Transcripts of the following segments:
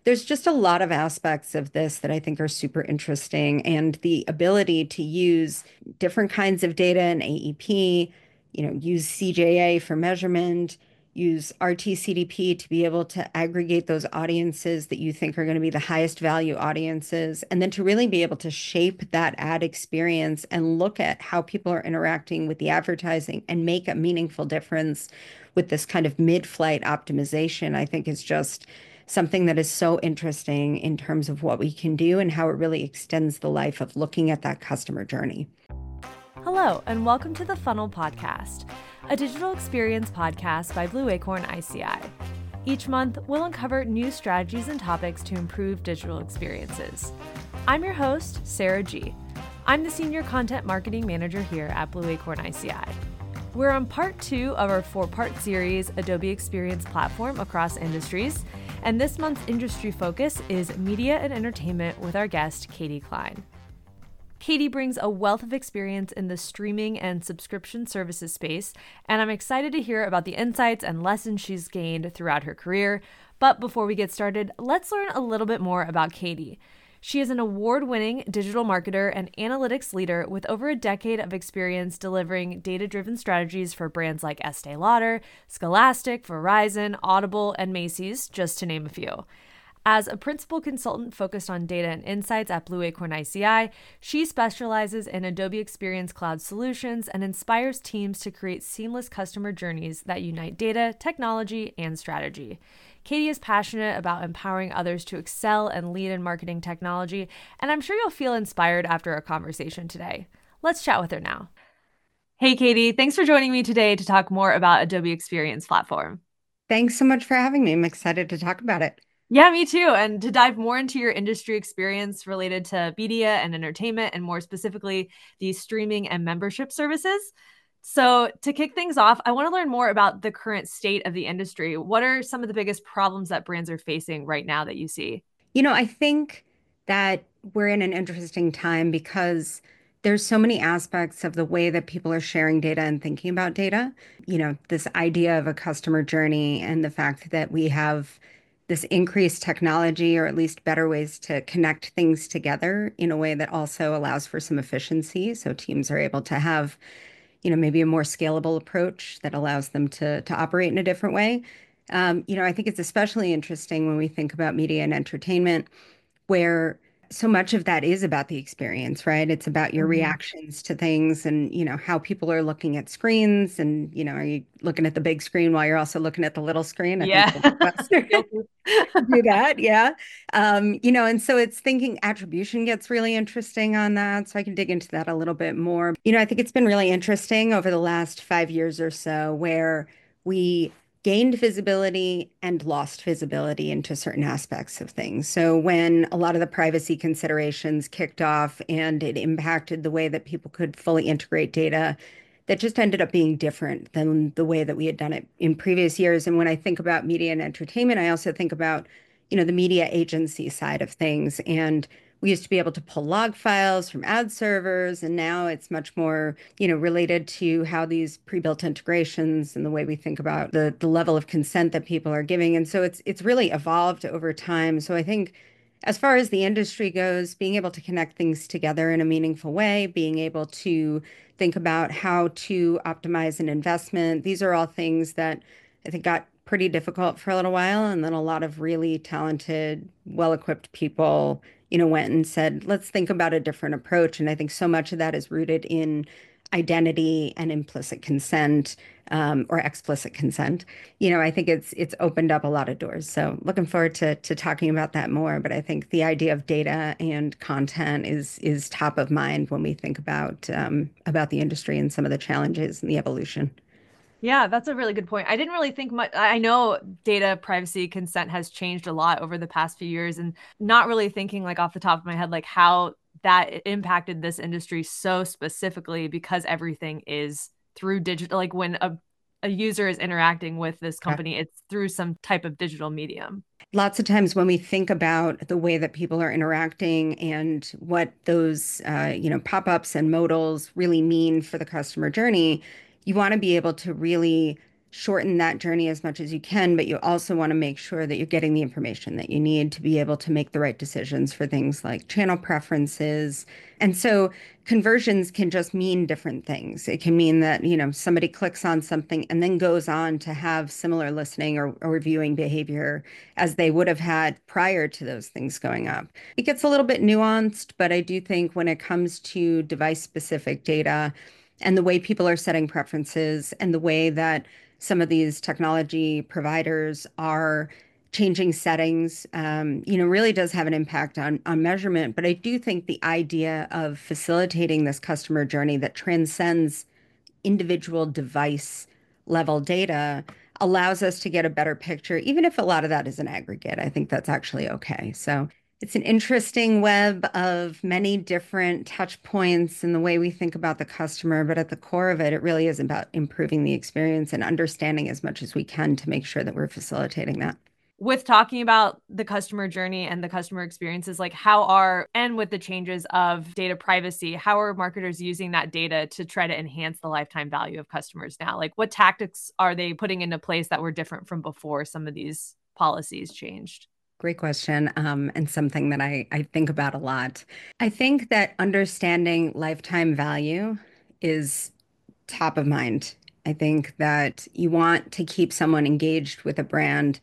there's just a lot of aspects of this that I think are super interesting, and the ability to use different kinds of data in AEP, use CJA for measurement, use RT-CDP to be able to aggregate those audiences that you think are going to be the highest value audiences, and then to really be able to shape that ad experience and look at how people are interacting with the advertising and make a meaningful difference with this kind of mid-flight optimization, I think is just something that is so interesting in terms of what we can do and how it really extends the life of looking at that customer journey. Hello, and welcome to the Funnel Podcast, a digital experience podcast by Blue Acorn ICI. Each month, we'll uncover new strategies and topics to improve digital experiences. I'm your host, Sarah G. I'm the Senior Content Marketing Manager here at Blue Acorn ICI. We're on part 2 of our 4-part series, Adobe Experience Platform Across Industries, and this month's industry focus is media and entertainment with our guest, Katie Klein. Katie brings a wealth of experience in the streaming and subscription services space, and I'm excited to hear about the insights and lessons she's gained throughout her career. But before we get started, let's learn a little bit more about Katie. She is an award-winning digital marketer and analytics leader with over a decade of experience delivering data-driven strategies for brands like Estee Lauder, Scholastic, Verizon, Audible, and Macy's, just to name a few. As a principal consultant focused on data and insights at Blue Acorn ICI, she specializes in Adobe Experience Cloud solutions and inspires teams to create seamless customer journeys that unite data, technology, and strategy. Katie is passionate about empowering others to excel and lead in marketing technology, and I'm sure you'll feel inspired after our conversation today. Let's chat with her now. Hey, Katie, thanks for joining me today to talk more about Adobe Experience Platform. Thanks so much for having me. I'm excited to talk about it. Yeah, me too. And to dive more into your industry experience related to media and entertainment, and more specifically, these streaming and membership services. So, to kick things off, I want to learn more about the current state of the industry. What are some of the biggest problems that brands are facing right now that you see? I think that we're in an interesting time because there's so many aspects of the way that people are sharing data and thinking about data. This idea of a customer journey and the fact that we have this increased technology, or at least better ways to connect things together in a way that also allows for some efficiency. So teams are able to have, maybe a more scalable approach that allows them to operate in a different way. I think it's especially interesting when we think about media and entertainment, where so much of that is about the experience, right? It's about your Mhm. reactions to things and, how people are looking at screens and, are you looking at the big screen while you're also looking at the little screen? I think Yeah. both of us Guilty. do that. Yeah. And so it's thinking attribution gets really interesting on that. So I can dig into that a little bit more. I think it's been really interesting over the last 5 years or so where we gained visibility and lost visibility into certain aspects of things. So when a lot of the privacy considerations kicked off and it impacted the way that people could fully integrate data, that just ended up being different than the way that we had done it in previous years. And when I think about media and entertainment, I also think about, the media agency side of things. And we used to be able to pull log files from ad servers, and now it's much more, related to how these pre-built integrations and the way we think about the level of consent that people are giving. And so it's really evolved over time. So I think as far as the industry goes, being able to connect things together in a meaningful way, being able to think about how to optimize an investment, these are all things that I think got pretty difficult for a little while. And then a lot of really talented, well-equipped people, went and said, let's think about a different approach. And I think so much of that is rooted in identity and implicit consent, or explicit consent. I think it's opened up a lot of doors. So looking forward to talking about that more. But I think the idea of data and content is top of mind when we think about the industry and some of the challenges and the evolution. Yeah, that's a really good point. I didn't really think much. I know data privacy consent has changed a lot over the past few years, and not really thinking like off the top of my head, like how that impacted this industry so specifically because everything is through digital. Like when a user is interacting with this company, it's through some type of digital medium. Lots of times when we think about the way that people are interacting and what those pop-ups and modals really mean for the customer journey, you want to be able to really shorten that journey as much as you can, but you also want to make sure that you're getting the information that you need to be able to make the right decisions for things like channel preferences. And so conversions can just mean different things. It can mean that, somebody clicks on something and then goes on to have similar listening or viewing behavior as they would have had prior to those things going up. It gets a little bit nuanced, but I do think when it comes to device specific data and the way people are setting preferences and the way that some of these technology providers are changing settings, really does have an impact on measurement. But I do think the idea of facilitating this customer journey that transcends individual device level data allows us to get a better picture, even if a lot of that is an aggregate. I think that's actually okay. So it's an interesting web of many different touch points in the way we think about the customer, but at the core of it, it really is about improving the experience and understanding as much as we can to make sure that we're facilitating that. With talking about the customer journey and the customer experiences, like and with the changes of data privacy, how are marketers using that data to try to enhance the lifetime value of customers now? Like what tactics are they putting into place that were different from before some of these policies changed? Great question, and something that I think about a lot. I think that understanding lifetime value is top of mind. I think that you want to keep someone engaged with a brand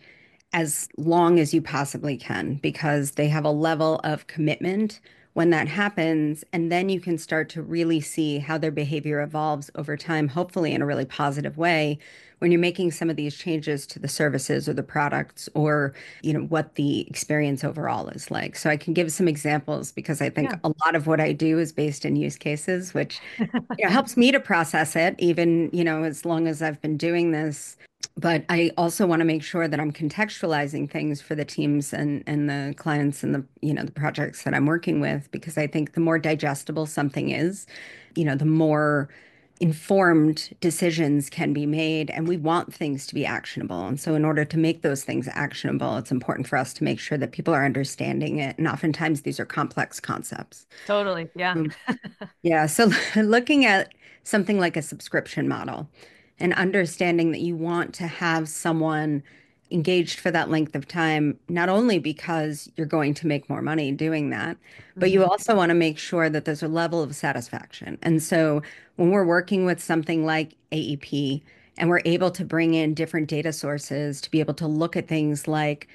as long as you possibly can because they have a level of commitment when that happens. And then you can start to really see how their behavior evolves over time, hopefully in a really positive way when you're making some of these changes to the services or the products or, what the experience overall is like. So I can give some examples because I think Yeah. a lot of what I do is based in use cases, which helps me to process it, even, as long as I've been doing this. But I also want to make sure that I'm contextualizing things for the teams and the clients and the projects that I'm working with, because I think the more digestible something is, the more informed decisions can be made, and we want things to be actionable. And so in order to make those things actionable, it's important for us to make sure that people are understanding it. And oftentimes these are complex concepts. Totally. Yeah. Yeah, so looking at something like a subscription model and understanding that you want to have someone engaged for that length of time, not only because you're going to make more money doing that, but you Mhm. also want to make sure that there's a level of satisfaction. And so when we're working with something like AEP and we're able to bring in different data sources to be able to look at things like,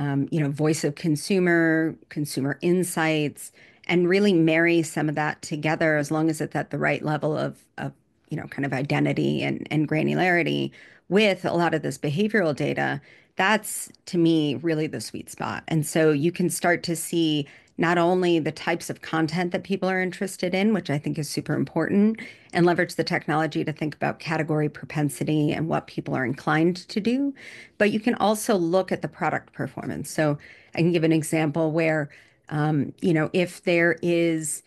voice of consumer, consumer insights, and really marry some of that together as long as it's at the right level of kind of identity and granularity with a lot of this behavioral data, that's to me really the sweet spot. And so you can start to see not only the types of content that people are interested in, which I think is super important, and leverage the technology to think about category propensity and what people are inclined to do, but you can also look at the product performance. So I can give an example where if there is,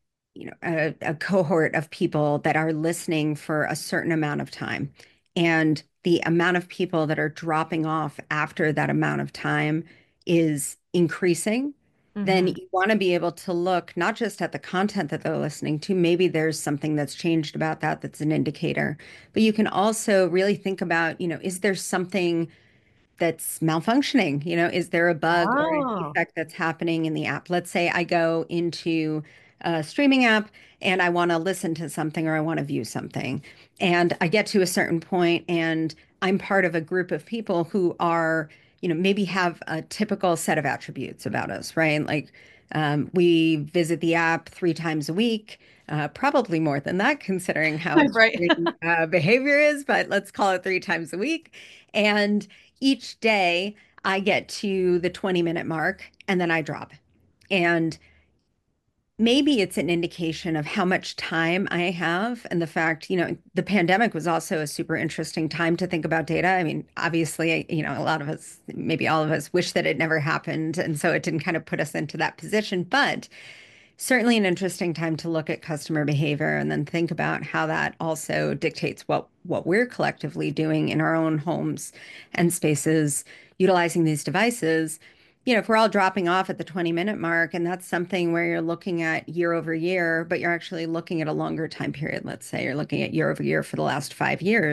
a cohort of people that are listening for a certain amount of time, and the amount of people that are dropping off after that amount of time is increasing, then Mhm. you want to be able to look not just at the content that they're listening to, maybe there's something that's changed about that that's an indicator, but you can also really think about, is there something that's malfunctioning? Is there a bug or a Oh. defect that's happening in the app? Let's say I go into a streaming app and I want to listen to something or I want to view something. And I get to a certain point and I'm part of a group of people who are, maybe have a typical set of attributes about us, right? Like we visit the app 3 times a week. Probably more than that, considering how Right. extreme behavior is, but let's call it 3 times a week. And each day I get to the 20-minute mark and then I drop. And maybe it's an indication of how much time I have and the fact, the pandemic was also a super interesting time to think about data. I mean, obviously, a lot of us, maybe all of us wish that it never happened. And so it didn't kind of put us into that position. But certainly an interesting time to look at customer behavior and then think about how that also dictates what we're collectively doing in our own homes and spaces utilizing these devices. If we're all dropping off at the 20-minute mark, and that's something where you're looking at year over year, but you're actually looking at a longer time period. Let's say you're looking at year over year for the last 5 years.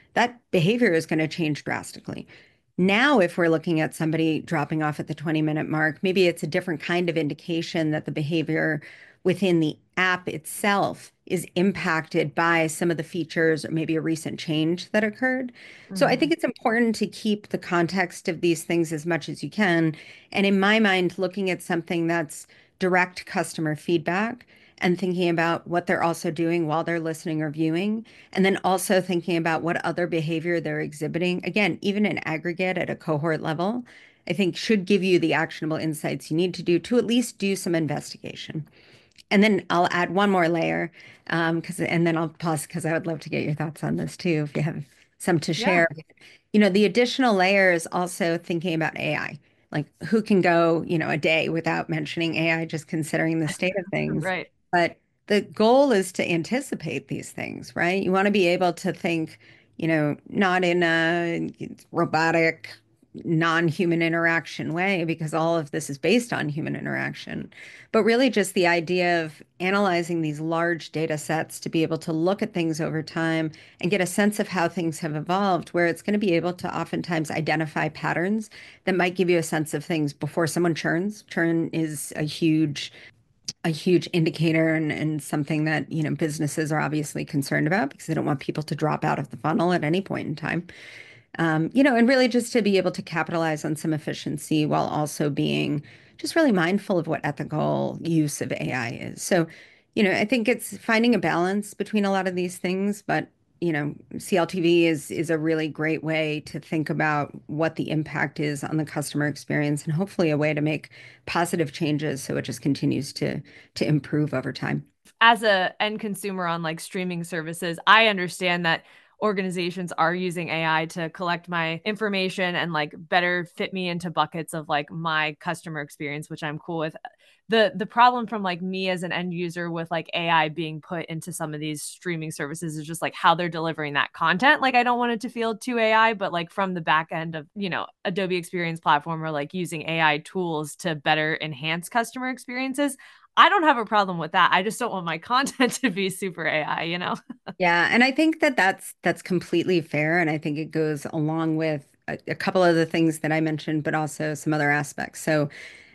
that behavior is going to change drastically. Now, if we're looking at somebody dropping off at the 20-minute mark, maybe it's a different kind of indication that the behavior within the app itself is impacted by some of the features or maybe a recent change that occurred. So I Hmm. think it's important to keep the context of these things as much as you can. And in my mind, looking at something that's direct customer feedback and thinking about what they're also doing while they're listening or viewing, and then also thinking about what other behavior they're exhibiting. Again, even in aggregate at a cohort level, I think should give you the actionable insights you need to do to at least do some investigation. And then I'll add one more layer, and then I'll pause because I would love to get your thoughts on this too, if you have some to Yeah. share. The additional layer is also thinking about AI. Like who can go, a day without mentioning AI, just considering the state of things. Right. But the goal is to anticipate these things, right? You want to be able to think, not in a robotic, non-human interaction way, because all of this is based on human interaction. But really, just the idea of analyzing these large data sets to be able to look at things over time and get a sense of how things have evolved, where it's going to be able to oftentimes identify patterns that might give you a sense of things before someone churns. Churn is a huge indicator and something that, businesses are obviously concerned about because they don't want people to drop out of the funnel at any point in time. And really just to be able to capitalize on some efficiency while also being just really mindful of what ethical use of AI is. So, I think it's finding a balance between a lot of these things, but CLTV is a really great way to think about what the impact is on the customer experience and hopefully a way to make positive changes so it just continues to improve over time. As a end consumer on like streaming services, I understand that organizations are using AI to collect my information and like better fit me into buckets of like my customer experience, which I'm cool with. The problem from like me as an end user with like AI being put into some of these streaming services is just like how they're delivering that content. Like I don't want it to feel too AI, but like from the back end of, Adobe Experience Platform or like using AI tools to better enhance customer experiences, I don't have a problem with that. I just don't want my content to be super AI. Yeah, and I think that that's completely fair, and I think it goes along with a couple of the things that I mentioned, but also some other aspects. So,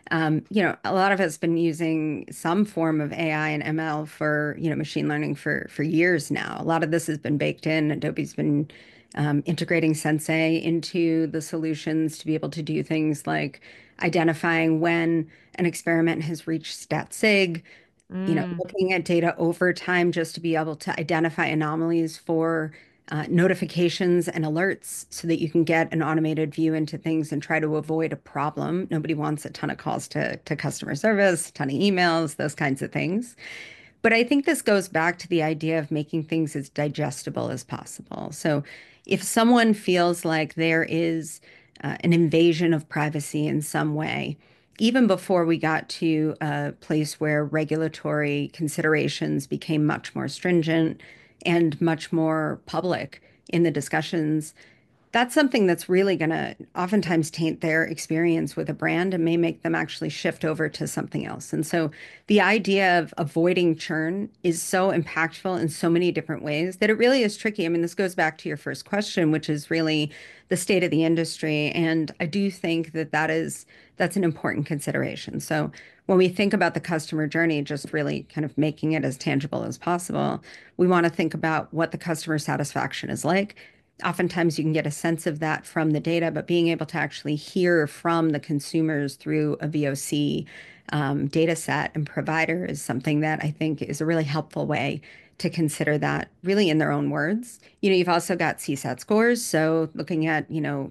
a lot of us been using some form of AI and ML for, machine learning for years now. A lot of this has been baked in. Adobe's been integrating Sensei into the solutions to be able to do things like identifying when an experiment has reached stat sig, Mm, looking at data over time just to be able to identify anomalies for notifications and alerts so that you can get an automated view into things and try to avoid a problem. Nobody wants a ton of calls to customer service, a ton of emails, those kinds of things. But I think this goes back to the idea of making things as digestible as possible. So if someone feels like there is an invasion of privacy in some way, even before we got to a place where regulatory considerations became much more stringent and much more public in the discussions, that's something that's really going to oftentimes taint their experience with a brand and may make them actually shift over to something else. And so the idea of avoiding churn is so impactful in so many different ways that it really is tricky. I mean, this goes back to your first question, which is really the state of the industry. And I do think that that's an important consideration. So when we think about the customer journey, just really kind of making it as tangible as possible, we want to think about what the customer satisfaction is like. Oftentimes you can get a sense of that from the data, but being able to actually hear from the consumers through a VOC data set and provider is something that I think is a really helpful way to consider that really in their own words. You've also got CSAT scores. So looking at,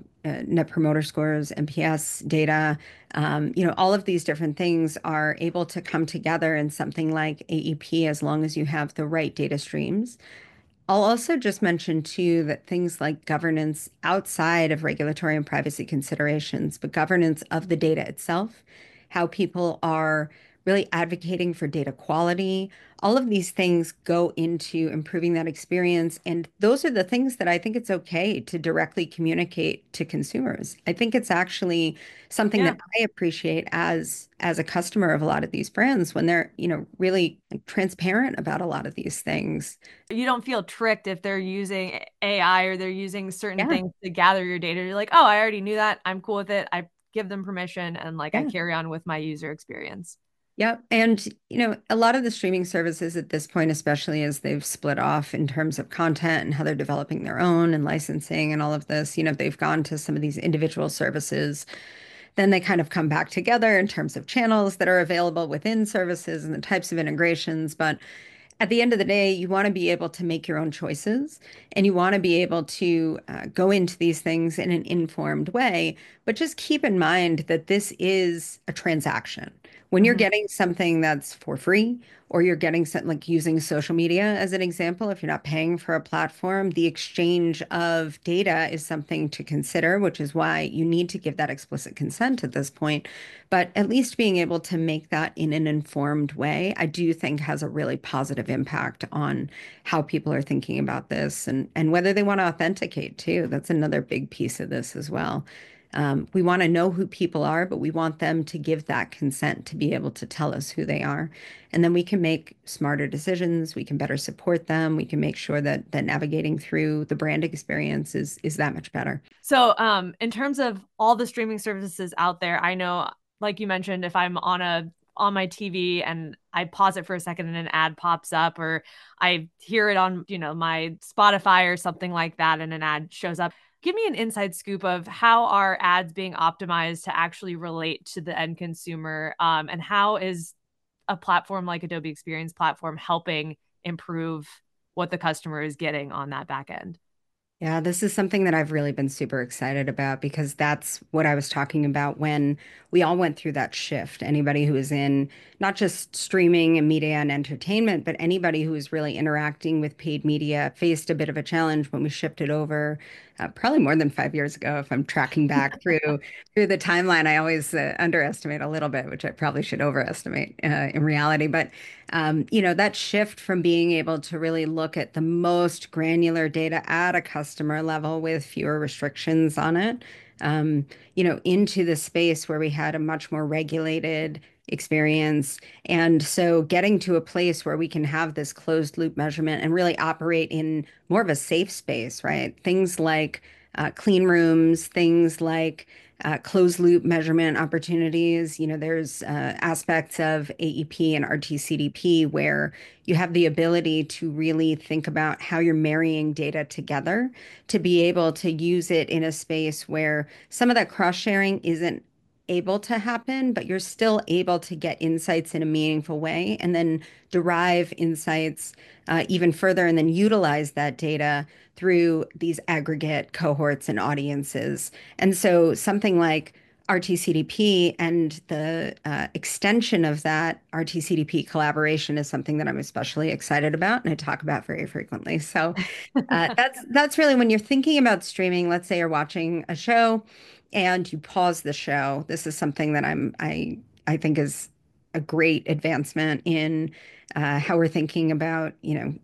net promoter scores, NPS data, all of these different things are able to come together in something like AEP as long as you have the right data streams. I'll also just mention too that things like governance outside of regulatory and privacy considerations, but governance of the data itself, how people are really advocating for data quality. All of these things go into improving that experience. And those are the things that I think it's okay to directly communicate to consumers. I think it's actually something Yeah. that I appreciate as a customer of a lot of these brands when they're, really transparent about a lot of these things. You don't feel tricked if they're using AI or they're using certain Yeah. things to gather your data. You're like, oh, I already knew that. I'm cool with it. I give them permission and like I Yeah. carry on with my user experience. Yep. And, a lot of the streaming services at this point, especially as they've split off in terms of content and how they're developing their own and licensing and all of this, they've gone to some of these individual services. Then they kind of come back together in terms of channels that are available within services and the types of integrations. But at the end of the day, you want to be able to make your own choices and you want to be able to go into these things in an informed way. But just keep in mind that this is a transaction. When you're Mhm. getting something that's for free, or you're getting something like using social media as an example, if you're not paying for a platform, the exchange of data is something to consider, which is why you need to give that explicit consent at this point. But at least being able to make that in an informed way, I do think has a really positive impact on how people are thinking about this and whether they want to authenticate too. That's another big piece of this as well. We want to know who people are, but we want them to give that consent to be able to tell us who they are. And then we can make smarter decisions. We can better support them. We can make sure that navigating through the brand experience is that much better. So, in terms of all the streaming services out there, I know, like you mentioned, if I'm on my TV and I pause it for a second and an ad pops up, or I hear it on, my Spotify or something like that, and an ad shows up. Give me an inside scoop of how are ads being optimized to actually relate to the end consumer, and how is a platform like Adobe Experience Platform helping improve what the customer is getting on that back end? Yeah, this is something that I've really been super excited about because that's what I was talking about when we all went through that shift. Anybody who is in not just streaming and media and entertainment, but anybody who is really interacting with paid media faced a bit of a challenge when we shifted over, probably more than 5 years ago. If I'm tracking back through the timeline, I always underestimate a little bit, which I probably should overestimate in reality. But that shift from being able to really look at the most granular data at a customer level with fewer restrictions on it, into the space where we had a much more regulated experience. And so getting to a place where we can have this closed loop measurement and really operate in more of a safe space, right? Things like clean rooms, things like closed loop measurement opportunities. There's aspects of AEP and RTCDP where you have the ability to really think about how you're marrying data together to be able to use it in a space where some of that cross sharing isn't able to happen, but you're still able to get insights in a meaningful way and then derive insights even further and then utilize that data through these aggregate cohorts and audiences. And so something like RTCDP and the extension of that RTCDP collaboration is something that I'm especially excited about and I talk about very frequently. So that's really when you're thinking about streaming. Let's say you're watching a show and you pause the show. This is something that I think is a great advancement in how we're thinking about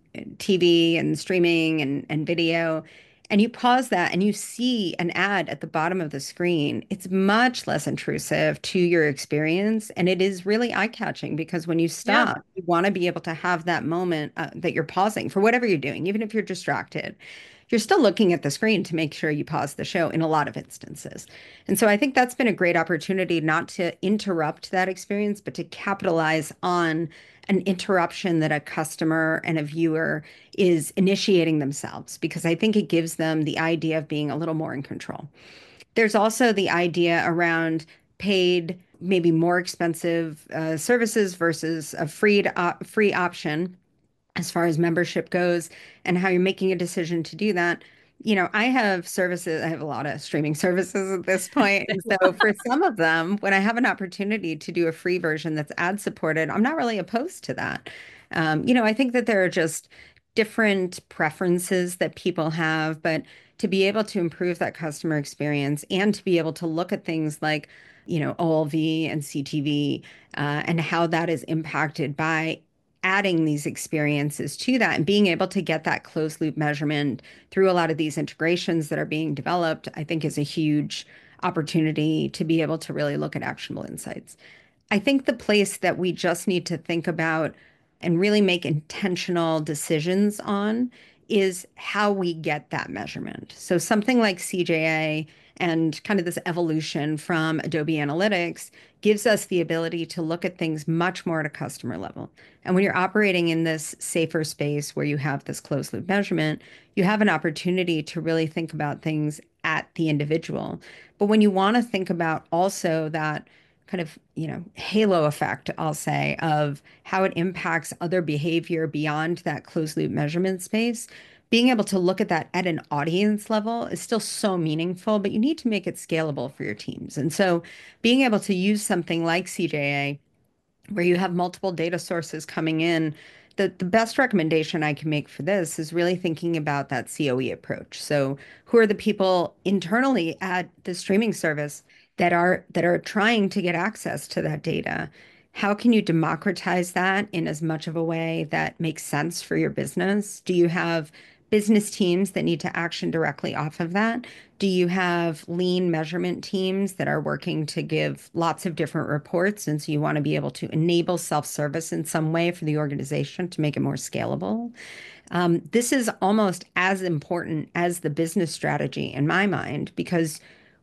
TV and streaming and video. And you pause that and you see an ad at the bottom of the screen. It's much less intrusive to your experience. And it is really eye-catching because when you Yeah. stop, you want to be able to have that moment that you're pausing for whatever you're doing, even if you're distracted. You're still looking at the screen to make sure you pause the show in a lot of instances. And so I think that's been a great opportunity not to interrupt that experience, but to capitalize on an interruption that a customer and a viewer is initiating themselves, because I think it gives them the idea of being a little more in control. There's also the idea around paid, maybe more expensive services versus a free option as far as membership goes and how you're making a decision to do that. I have services, I have a lot of streaming services at this point. And so for some of them, when I have an opportunity to do a free version that's ad supported, I'm not really opposed to that. I think that there are just different preferences that people have, but to be able to improve that customer experience and to be able to look at things like, OLV and CTV, and how that is impacted by adding these experiences to that and being able to get that closed loop measurement through a lot of these integrations that are being developed, I think is a huge opportunity to be able to really look at actionable insights. I think the place that we just need to think about and really make intentional decisions on is how we get that measurement. So something like CJA and kind of this evolution from Adobe Analytics gives us the ability to look at things much more at a customer level. And when you're operating in this safer space where you have this closed loop measurement, you have an opportunity to really think about things at the individual. But when you want to think about also that kind of, halo effect, I'll say, of how it impacts other behavior beyond that closed loop measurement space, being able to look at that at an audience level is still so meaningful, but you need to make it scalable for your teams. And so being able to use something like CJA, where you have multiple data sources coming in, the best recommendation I can make for this is really thinking about that COE approach. So who are the people internally at the streaming service that are trying to get access to that data? How can you democratize that in as much of a way that makes sense for your business? Do you have business teams that need to action directly off of that? Do you have lean measurement teams that are working to give lots of different reports? And so you want to be able to enable self-service in some way for the organization to make it more scalable. This is almost as important as the business strategy in my mind, because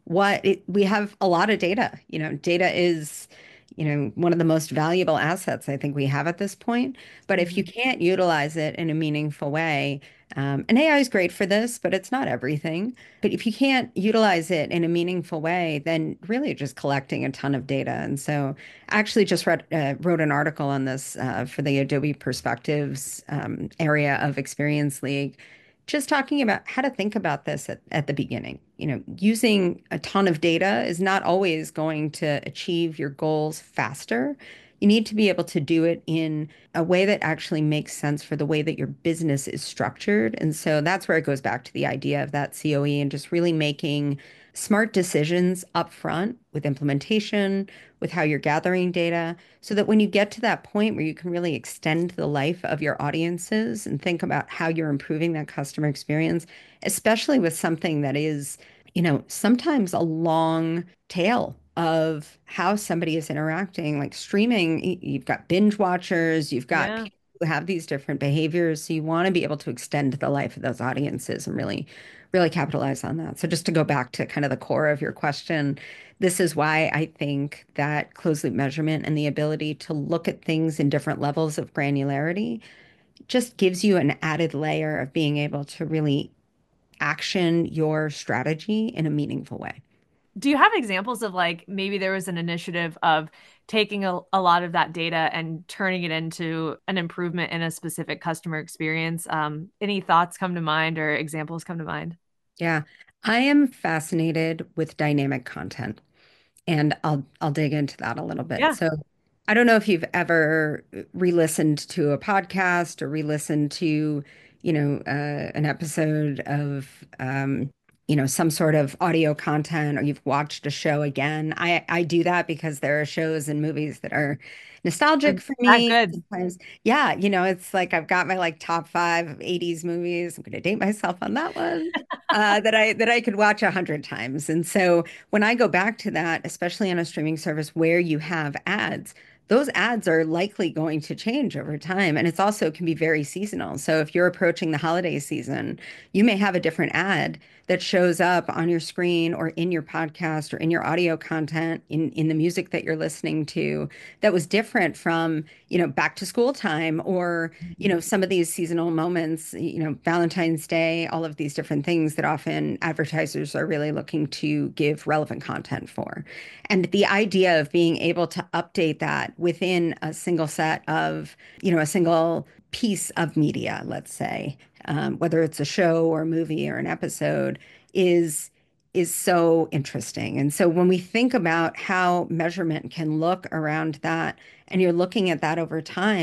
we have a lot of data. Data is, one of the most valuable assets I think we have at this point. But if you can't utilize it in a meaningful way, and AI is great for this, but it's not everything. But if you can't utilize it in a meaningful way, then really you're just collecting a ton of data. And so I actually just wrote an article on this for the Adobe Perspectives area of Experience League, just talking about how to think about this at the beginning. Using a ton of data is not always going to achieve your goals faster. You need to be able to do it in a way that actually makes sense for the way that your business is structured. And so that's where it goes back to the idea of that COE and just really making smart decisions up front with implementation, with how you're gathering data, so that when you get to that point where you can really extend the life of your audiences and think about how you're improving that customer experience, especially with something that is, sometimes a long tail of how somebody is interacting, like streaming. You've got binge watchers, you've got Yeah. people who have these different behaviors. So you want to be able to extend the life of those audiences and really capitalize on that. So just to go back to kind of the core of your question, this is why I think that closed loop measurement and the ability to look at things in different levels of granularity just gives you an added layer of being able to really action your strategy in a meaningful way. Do you have examples of like maybe there was an initiative of taking a lot of that data and turning it into an improvement in a specific customer experience? Any thoughts come to mind or examples come to mind? Yeah, I am fascinated with dynamic content, and I'll dig into that a little bit. Yeah. So, I don't know if you've ever re-listened to a podcast or re-listened to, an episode of, some sort of audio content, or you've watched a show again. I do that because there are shows and movies that are nostalgic for That me. good. Sometimes, yeah, it's like I've got my like top five 80s movies. I'm going to date myself on that one. That I could watch 100 times. And so when I go back to that, especially on a streaming service where you have ads, those ads are likely going to change over time. And it's also can be very seasonal. So if you're approaching the holiday season, you may have a different ad that shows up on your screen or in your podcast or in your audio content in the music that you're listening to that was different from, back to school time or, some of these seasonal moments, Valentine's Day, all of these different things that often advertisers are really looking to give relevant content for. And the idea of being able to update that within a single set of, a single piece of media, let's say, whether it's a show or a movie or an episode, is so interesting. And so when we think about how measurement can look around that, and you're looking at that over time,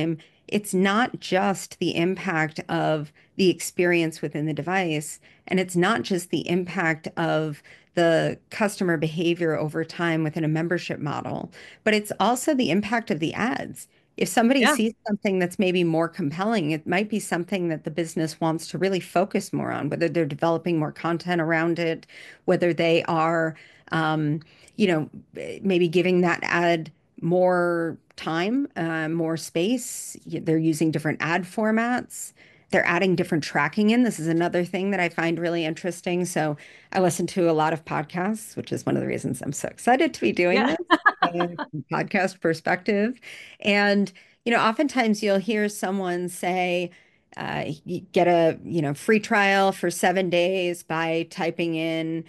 it's not just the impact of the experience within the device, and it's not just the impact of the customer behavior over time within a membership model, but it's also the impact of the ads. If somebody Yeah. sees something that's maybe more compelling, it might be something that the business wants to really focus more on, whether they're developing more content around it, whether they are, um, maybe giving that ad more time, more space. They're using different ad formats. They're adding different tracking in. This is another thing that I find really interesting. So I listen to a lot of podcasts, which is one of the reasons I'm so excited to be doing Yeah. this from a podcast perspective. And, oftentimes you'll hear someone say, you get a, free trial for 7 days by typing in,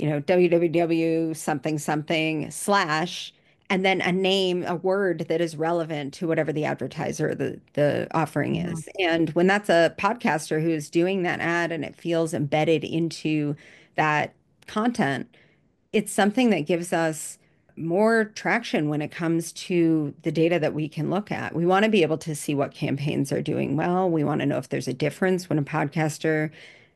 www something something slash and then a name, a word that is relevant to whatever the advertiser, the offering Mhm. is. And when that's a podcaster who's doing that ad and it feels embedded into that content, it's something that gives us more traction when it comes to the data that we can look at. We want to be able to see what campaigns are doing well. We want to know if there's a difference when a podcaster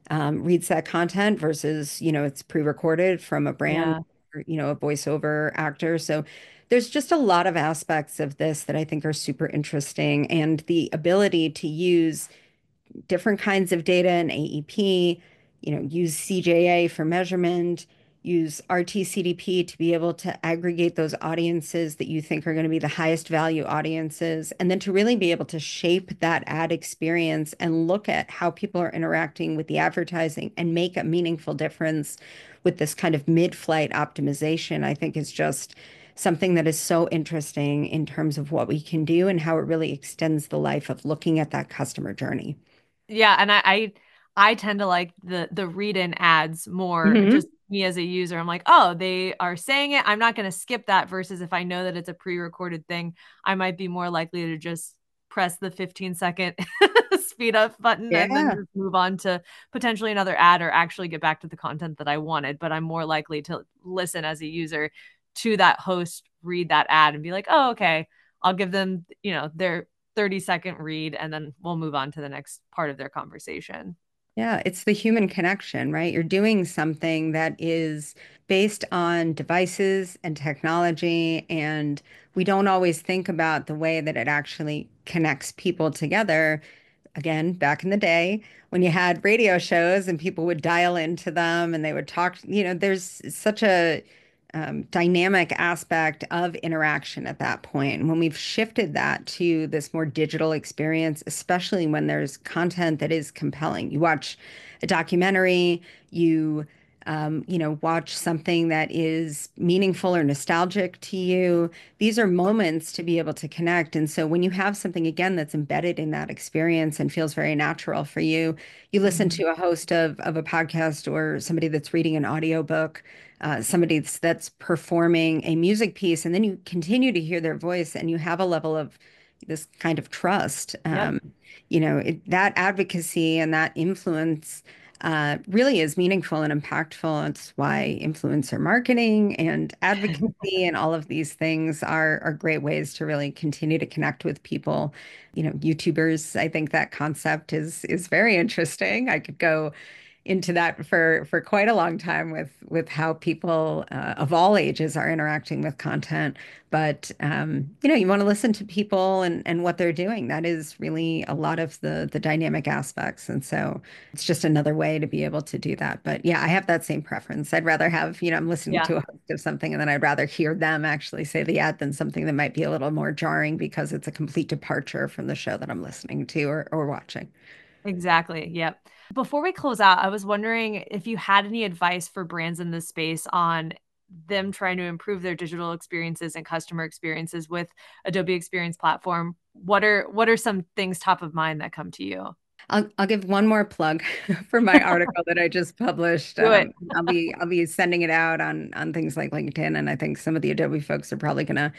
reads that content versus, it's pre-recorded from a brand, Yeah. or, a voiceover actor. So there's just a lot of aspects of this that I think are super interesting, and the ability to use different kinds of data in AEP, use CJA for measurement, use RTCDP to be able to aggregate those audiences that you think are going to be the highest value audiences, and then to really be able to shape that ad experience and look at how people are interacting with the advertising and make a meaningful difference with this kind of mid-flight optimization, I think is just something that is so interesting in terms of what we can do and how it really extends the life of looking at that customer journey. Yeah, and I tend to like the read-in ads more, just Hmm. me as a user. I'm like, oh, they are saying it. I'm not going to skip that versus if I know that it's a pre-recorded thing, I might be more likely to just press the 15-second speed up button and then Yeah. just move on to potentially another ad or actually get back to the content that I wanted. But I'm more likely to listen as a user to that host read that ad and be like, oh, okay, I'll give them, their 30-second read and then we'll move on to the next part of their conversation. Yeah, it's the human connection, right? You're doing something that is based on devices and technology, and we don't always think about the way that it actually connects people together. Again, back in the day when you had radio shows and people would dial into them and they would talk, there's such a dynamic aspect of interaction at that point. And when we've shifted that to this more digital experience, especially when there's content that is compelling, you watch a documentary, watch something that is meaningful or nostalgic to you. These are moments to be able to connect. And so when you have something again that's embedded in that experience and feels very natural for you, you listen Mhm. to a host of a podcast or somebody that's reading an audiobook, somebody that's performing a music piece, and then you continue to hear their voice and you have a level of this kind of trust. Yep. That advocacy and that influence really is meaningful and impactful. It's why influencer marketing and advocacy and all of these things are great ways to really continue to connect with people. YouTubers, I think that concept is very interesting. I could go into that for quite a long time with how people of all ages are interacting with content. But you want to listen to people and what they're doing. That is really a lot of the dynamic aspects. And so it's just another way to be able to do that. But yeah, I have that same preference. I'd rather have, I'm listening Yeah, to a host of something and then I'd rather hear them actually say the ad than something that might be a little more jarring because it's a complete departure from the show that I'm listening to or watching. exactly. Yep. Before we close out, I was wondering if you had any advice for brands in this space on them trying to improve their digital experiences and customer experiences with Adobe Experience Platform. What are some things top of mind that come to you? I'll give one more plug for my article that I just published. Do it. I'll be sending it out on things like LinkedIn, and I think some of the Adobe folks are probably gonna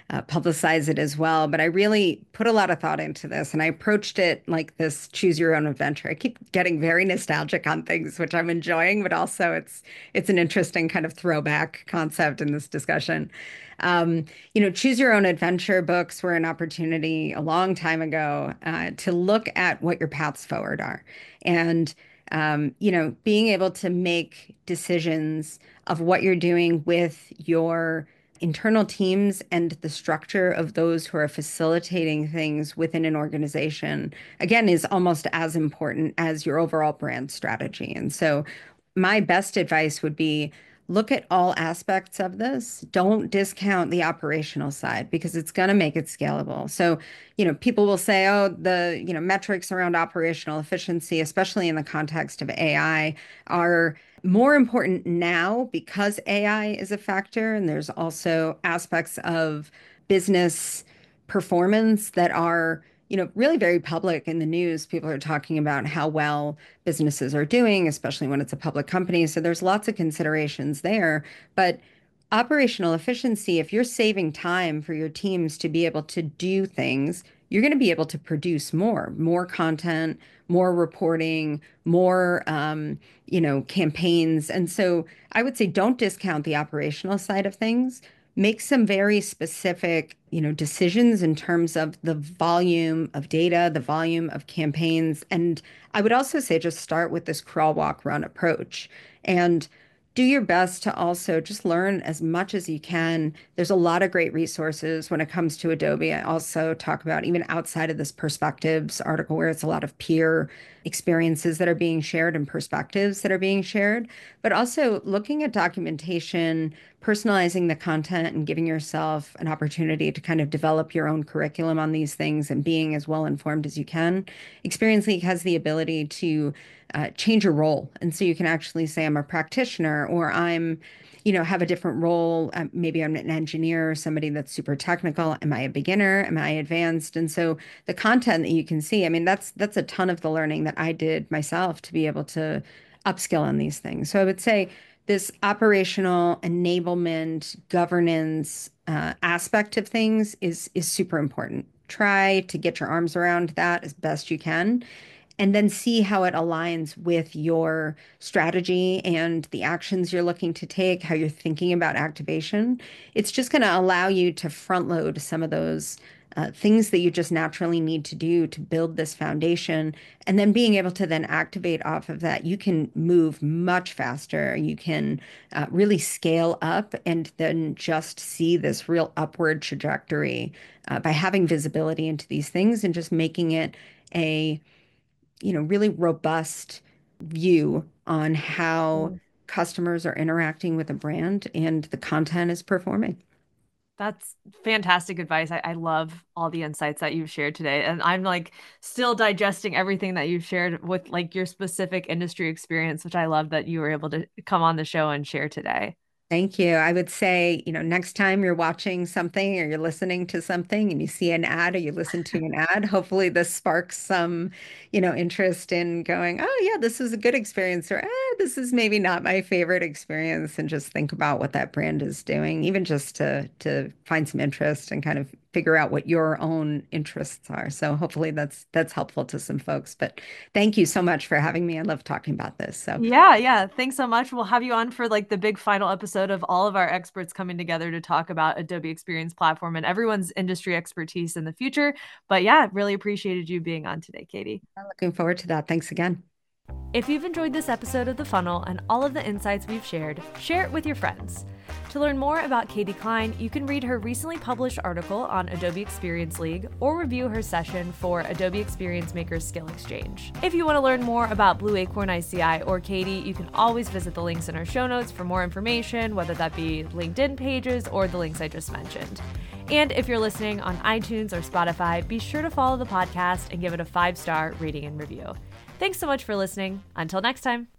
publicize it as well. But I really put a lot of thought into this, and I approached it like this choose your own adventure. I keep getting very nostalgic on things, which I'm enjoying, but also it's an interesting kind of throwback concept in this discussion. Choose your own adventure books were an opportunity a long time ago to look at what your paths forward are. And being able to make decisions of what you're doing with your internal teams and the structure of those who are facilitating things within an organization, again, is almost as important as your overall brand strategy. And so my best advice would be look at all aspects of this. Don't discount the operational side because it's going to make it scalable. So, people will say, oh, the metrics around operational efficiency, especially in the context of AI, are more important now because AI is a factor. And there's also aspects of business performance that are really very public in the news. People are talking about how well businesses are doing, especially when it's a public company. So there's lots of considerations there. But operational efficiency, if you're saving time for your teams to be able to do things, you're going to be able to produce more content, more reporting, more, campaigns. And so I would say don't discount the operational side of things. Make some very specific, decisions in terms of the volume of data, the volume of campaigns. And I would also say just start with this crawl, walk, run approach and do your best to also just learn as much as you can. There's a lot of great resources when it comes to Adobe. I also talk about even outside of this perspectives article where it's a lot of peer experiences that are being shared and perspectives that are being shared, but also looking at documentation, personalizing the content and giving yourself an opportunity to kind of develop your own curriculum on these things and being as well informed as you can. Experience League has the ability to change your role. And so you can actually say, I'm a practitioner or I'm, have a different role. Maybe I'm an engineer or somebody that's super technical. Am I a beginner? Am I advanced? And so the content that you can see, I mean, that's a ton of the learning that I did myself to be able to upskill on these things. So I would say this operational enablement governance aspect of things is super important. Try to get your arms around that as best you can and then see how it aligns with your strategy and the actions you're looking to take, how you're thinking about activation. It's just going to allow you to front load some of those things that you just naturally need to do to build this foundation. And then being able to then activate off of that, you can move much faster. You can really scale up and then just see this real upward trajectory by having visibility into these things and just making it a really robust view on how customers are interacting with a brand and the content is performing. That's fantastic advice. I love all the insights that you've shared today. And I'm like still digesting everything that you've shared with like your specific industry experience, which I love that you were able to come on the show and share today. Thank you. I would say, next time you're watching something or you're listening to something and you see an ad or you listen to an ad, hopefully this sparks some, interest in going, oh yeah, this is a good experience or this is maybe not my favorite experience and just think about what that brand is doing, even just to find some interest and kind of figure out what your own interests are. So hopefully that's helpful to some folks. But thank you so much for having me. I love talking about this. So Yeah. Thanks so much. We'll have you on for like the big final episode of all of our experts coming together to talk about Adobe Experience Platform and everyone's industry expertise in the future. But yeah, really appreciated you being on today, Katie. I'm looking forward to that. Thanks again. If you've enjoyed this episode of The Funnel and all of the insights we've shared, share it with your friends. To learn more about Katie Klein, you can read her recently published article on Adobe Experience League or review her session for Adobe Experience Maker Skill Exchange. If you want to learn more about Blue Acorn ICI or Katie, you can always visit the links in our show notes for more information, whether that be LinkedIn pages or the links I just mentioned. And if you're listening on iTunes or Spotify, be sure to follow the podcast and give it a 5-star rating and review. Thanks so much for listening. Until next time.